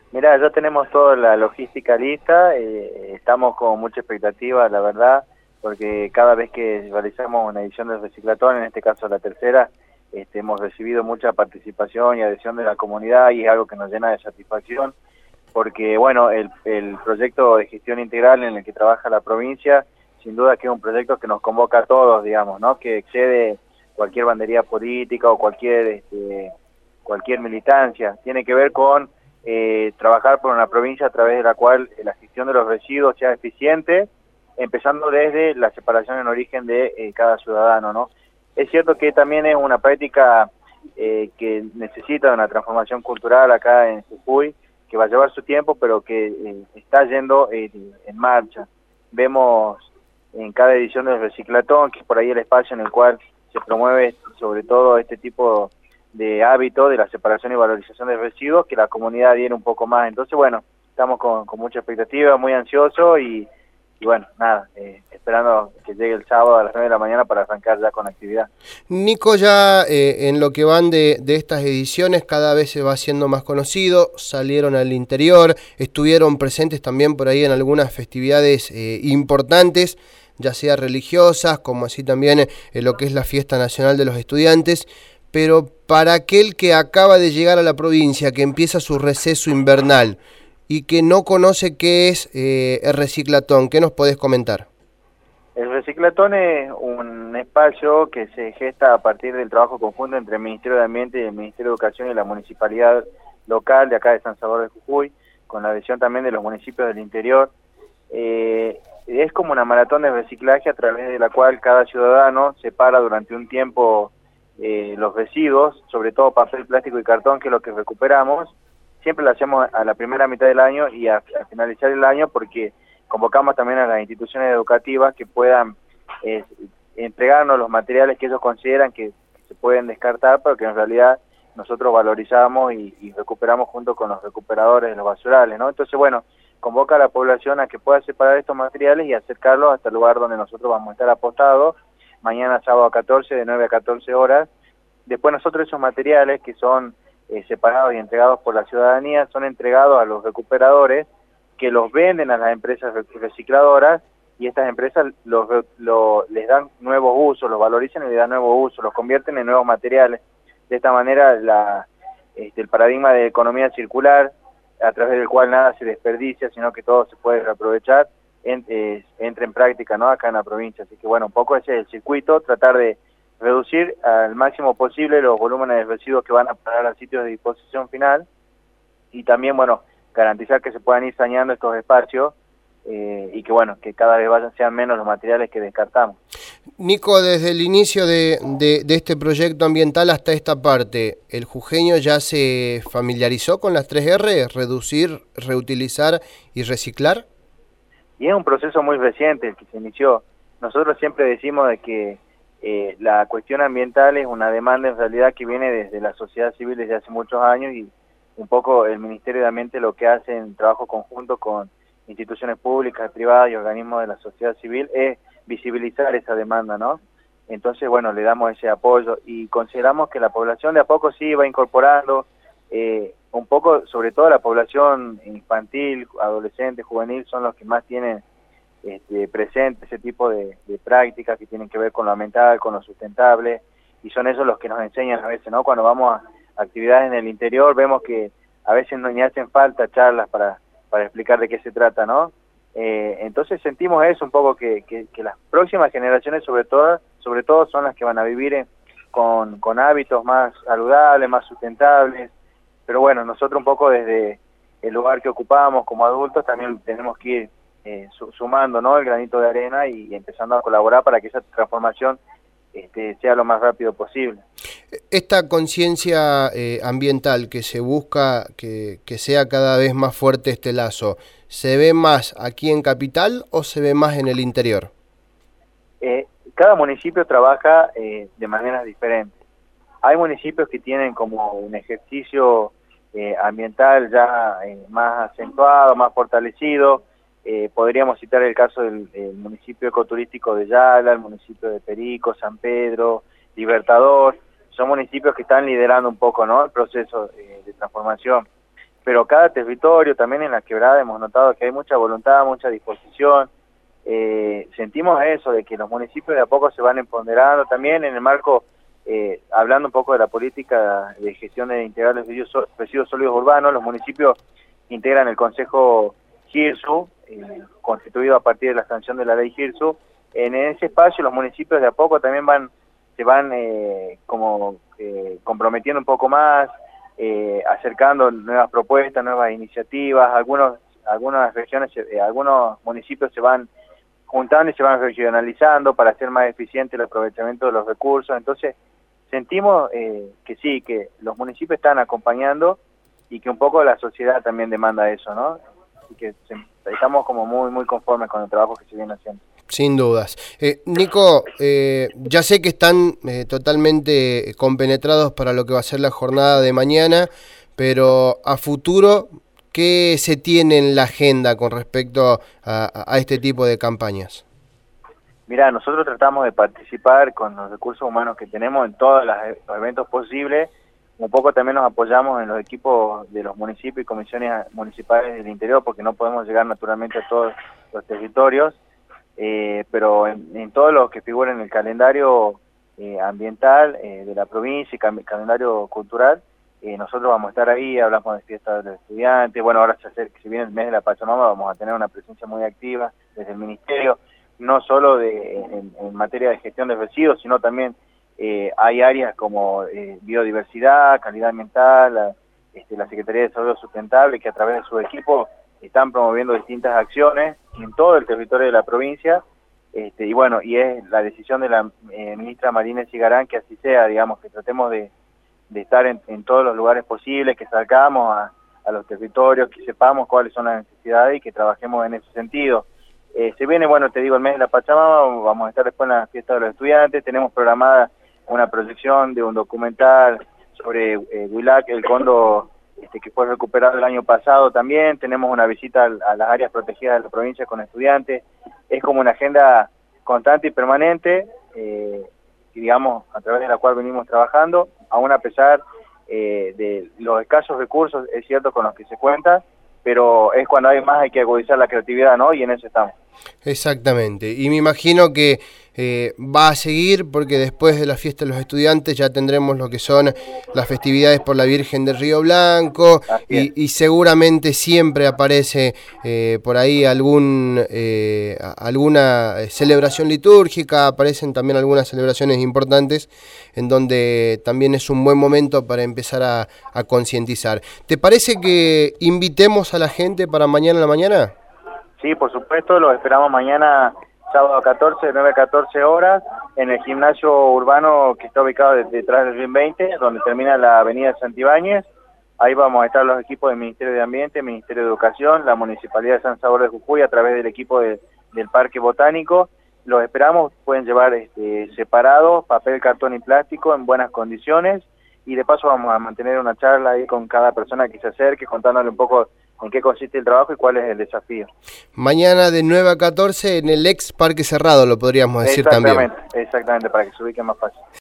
Mirá, ya tenemos toda la logística lista, estamos con mucha expectativa, la verdad, porque cada vez que realizamos una edición del reciclatón, en este caso la tercera, hemos recibido mucha participación y adhesión de la comunidad y es algo que nos llena de satisfacción, porque bueno, el proyecto de gestión integral en el que trabaja la provincia, sin duda que es un proyecto que nos convoca a todos, digamos, ¿no? Que excede cualquier bandería política o cualquier militancia. Tiene que ver con trabajar por una provincia a través de la cual la gestión de los residuos sea eficiente, empezando desde la separación en origen de cada ciudadano, ¿no? Es cierto que también es una práctica que necesita una transformación cultural acá en Jujuy, que va a llevar su tiempo, pero que está yendo en marcha. Vemos en cada edición del reciclatón, que es por ahí el espacio en el cual se promueve sobre todo este tipo de hábito de la separación y valorización de residuos, que la comunidad adhiere un poco más. Entonces, bueno, estamos con mucha expectativa, muy ansioso y bueno, nada, esperando que llegue el sábado a las 9 de la mañana para arrancar ya con actividad. Nico, ya en lo que van de estas ediciones cada vez se va haciendo más conocido, salieron al interior, estuvieron presentes también por ahí en algunas festividades importantes, ya sea religiosas, como así también lo que es la Fiesta Nacional de los Estudiantes, pero para aquel que acaba de llegar a la provincia, que empieza su receso invernal y que no conoce qué es el reciclatón, ¿qué nos podés comentar? El reciclatón es un espacio que se gesta a partir del trabajo conjunto entre el Ministerio de Ambiente y el Ministerio de Educación y la Municipalidad local de acá de San Salvador de Jujuy, con la adhesión también de los municipios del interior. Es como una maratón de reciclaje a través de la cual cada ciudadano separa durante un tiempo los residuos, sobre todo papel, plástico y cartón, que es lo que recuperamos. Siempre lo hacemos a la primera mitad del año y a finalizar el año, porque convocamos también a las instituciones educativas que puedan entregarnos los materiales que ellos consideran que se pueden descartar, pero que en realidad nosotros valorizamos y recuperamos junto con los recuperadores de los basurales, ¿no? Entonces, bueno, convoca a la población a que pueda separar estos materiales y acercarlos hasta el lugar donde nosotros vamos a estar apostados, mañana sábado 14, de 9 a 14 horas. Después nosotros esos materiales que son separados y entregados por la ciudadanía son entregados a los recuperadores, que los venden a las empresas recicladoras, y estas empresas les dan nuevos usos, los valorizan y les dan nuevos usos, los convierten en nuevos materiales. De esta manera el paradigma de economía circular, a través del cual nada se desperdicia, sino que todo se puede reaprovechar, entra en práctica, ¿no?, acá en la provincia. Así que bueno, un poco ese es el circuito, tratar de reducir al máximo posible los volúmenes de residuos que van a parar a sitios de disposición final, y también, bueno, garantizar que se puedan ir saneando estos espacios y que, bueno, que cada vez sean menos los materiales que descartamos. Nico, desde el inicio de este proyecto ambiental hasta esta parte, ¿el jujeño ya se familiarizó con las 3R? ¿Reducir, reutilizar y reciclar? Y es un proceso muy reciente el que se inició. Nosotros siempre decimos de que la cuestión ambiental es una demanda en realidad que viene desde la sociedad civil desde hace muchos años, y un poco el Ministerio de Ambiente lo que hace en trabajo conjunto con instituciones públicas, privadas y organismos de la sociedad civil es visibilizar esa demanda, ¿no? Entonces, bueno, le damos ese apoyo y consideramos que la población de a poco sí va incorporando un poco, sobre todo la población infantil, adolescente, juvenil, son los que más tienen presente ese tipo de prácticas que tienen que ver con lo ambiental, con lo sustentable, y son ellos los que nos enseñan a veces, ¿no? Cuando vamos a actividades en el interior vemos que a veces no ni hacen falta charlas para explicar de qué se trata, ¿no? Entonces sentimos eso un poco, que las próximas generaciones sobre todo son las que van a vivir con hábitos más saludables, más sustentables, pero bueno, nosotros un poco desde el lugar que ocupamos como adultos también tenemos que ir sumando, ¿no?, el granito de arena y empezando a colaborar para que esa transformación sea lo más rápido posible. Esta conciencia ambiental que se busca que sea cada vez más fuerte este lazo, ¿se ve más aquí en Capital o se ve más en el interior? Cada municipio trabaja de maneras diferentes. Hay municipios que tienen como un ejercicio ambiental ya más acentuado, más fortalecido. Podríamos citar el caso del municipio ecoturístico de Yala, el municipio de Perico, San Pedro, Libertador. Son municipios que están liderando un poco, ¿no?, el proceso de transformación. pero cada territorio, también en la quebrada hemos notado que hay mucha voluntad, mucha disposición. Sentimos eso, de que los municipios de a poco se van empoderando, también en el marco, hablando un poco de la política de gestión de integral de residuos sólidos urbanos, los municipios integran el Consejo GIRSU, constituido a partir de la sanción de la ley GIRSU. En ese espacio los municipios de a poco también se van comprometiendo un poco más, acercando nuevas propuestas, nuevas iniciativas. Algunas regiones, algunos municipios se van juntando y se van regionalizando para hacer más eficiente el aprovechamiento de los recursos. Entonces sentimos que sí, que los municipios están acompañando y que un poco la sociedad también demanda eso, ¿no? Y que estamos como muy conformes con el trabajo que se viene haciendo. Sin dudas. Nico, ya sé que están totalmente compenetrados para lo que va a ser la jornada de mañana, pero a futuro, ¿qué se tiene en la agenda con respecto a este tipo de campañas? Mirá, nosotros tratamos de participar con los recursos humanos que tenemos en todos los eventos posibles. Un poco también nos apoyamos en los equipos de los municipios y comisiones municipales del interior, porque no podemos llegar naturalmente a todos los territorios. Pero en todo lo que figura en el calendario ambiental de la provincia y calendario cultural, nosotros vamos a estar ahí. Hablamos de fiestas de los estudiantes. Bueno, ahora se viene el mes de la Pachamama, vamos a tener una presencia muy activa desde el Ministerio, no solo en materia de gestión de residuos, sino también hay áreas como biodiversidad, calidad ambiental, la Secretaría de Desarrollo Sustentable, que a través de su equipo están promoviendo distintas acciones en todo el territorio de la provincia, y bueno, y es la decisión de la ministra Marina Cigarán que así sea, digamos, que tratemos de estar en todos los lugares posibles, que salgamos a los territorios, que sepamos cuáles son las necesidades y que trabajemos en ese sentido. Se viene, bueno, te digo, el mes de la Pachamama, vamos a estar después en la fiesta de los estudiantes, tenemos programada una proyección de un documental sobre Huilac, el cóndor que fue recuperado el año pasado también. Tenemos una visita a las áreas protegidas de la provincia con estudiantes. Es como una agenda constante y permanente, digamos, a través de la cual venimos trabajando, aún a pesar de los escasos recursos, es cierto, con los que se cuenta, pero es cuando hay más, hay que agudizar la creatividad, ¿no? Y en eso estamos. Exactamente, y me imagino que va a seguir, porque después de la fiesta de los estudiantes ya tendremos lo que son las festividades por la Virgen del Río Blanco, y seguramente siempre aparece por ahí alguna celebración litúrgica, aparecen también algunas celebraciones importantes en donde también es un buen momento para empezar a concientizar. ¿Te parece que invitemos a la gente para mañana en la mañana? Sí, por supuesto, los esperamos mañana, sábado 14, de 9 a 14 horas, en el gimnasio urbano que está ubicado detrás del RIN 20, donde termina la avenida Santibáñez. Ahí vamos a estar los equipos del Ministerio de Ambiente, Ministerio de Educación, la Municipalidad de San Salvador de Jujuy, a través del equipo del Parque Botánico. Los esperamos, pueden llevar separados, papel, cartón y plástico en buenas condiciones, y de paso vamos a mantener una charla ahí con cada persona que se acerque, contándole un poco en qué consiste el trabajo y cuál es el desafío. Mañana de 9 a 14 en el ex Parque Cerrado, lo podríamos decir también. Exactamente, para que se ubique más fácil.